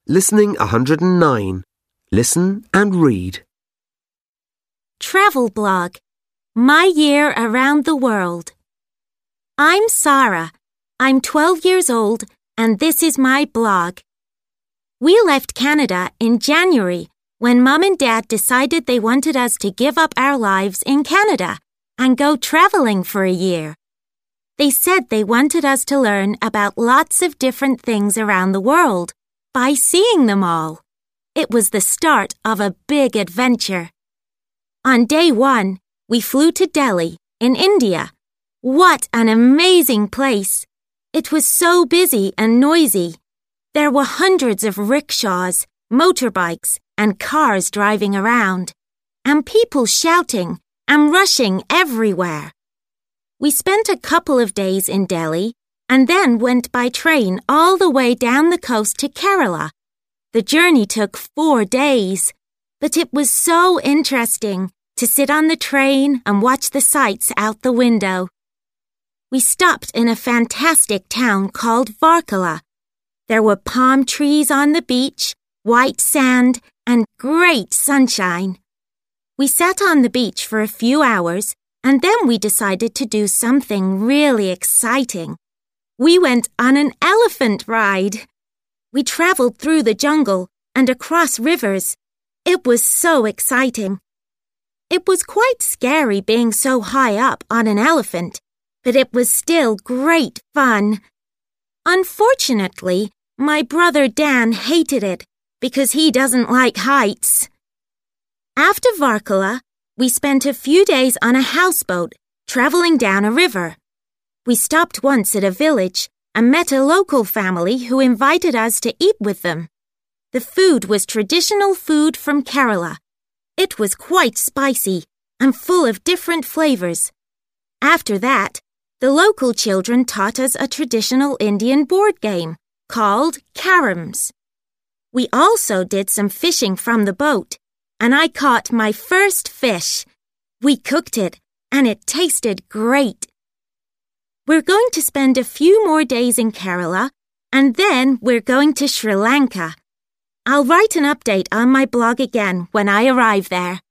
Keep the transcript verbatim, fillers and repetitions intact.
Listening one hundred nine. Listen and read. Travel blog. My year around the world. I'm Sarah. I'm twelve years old and this is my blog. We left Canada in January when Mum and Dad decided they wanted us to give up our lives in Canada and go traveling for a year. They said they wanted us to learn about lots of different things around the world by seeing them all. It was the start of a big adventure. On day one, we flew to Delhi in India. What an amazing place! It was so busy and noisy. There were hundreds of rickshaws, motorbikes, and cars driving around, and people shouting and rushing everywhere. We spent a couple of days in Delhi and then went by train all the way down the coast to Kerala. The journey took four days, but it was so interesting to sit on the train and watch the sights out the window. We stopped in a fantastic town called Varkala. There were palm trees on the beach, white sand, and great sunshine. We sat on the beach for a few hours, and then we decided to do something really exciting. We went on an elephant ride. We traveled through the jungle and across rivers. It was so exciting. It was quite scary being so high up on an elephant, but it was still great fun. Unfortunately, my brother Dan hated it because he doesn't like heights. After Varkala, we spent a few days on a houseboat traveling down a river. We stopped once at a village and met a local family who invited us to eat with them. The food was traditional food from Kerala. It was quite spicy and full of different flavors. After that, the local children taught us a traditional Indian board game called Carroms. We also did some fishing from the boat, and I caught my first fish. We cooked it, and it tasted great. We're going to spend a few more days in Kerala, and then we're going to Sri Lanka. I'll write an update on my blog again when I arrive there.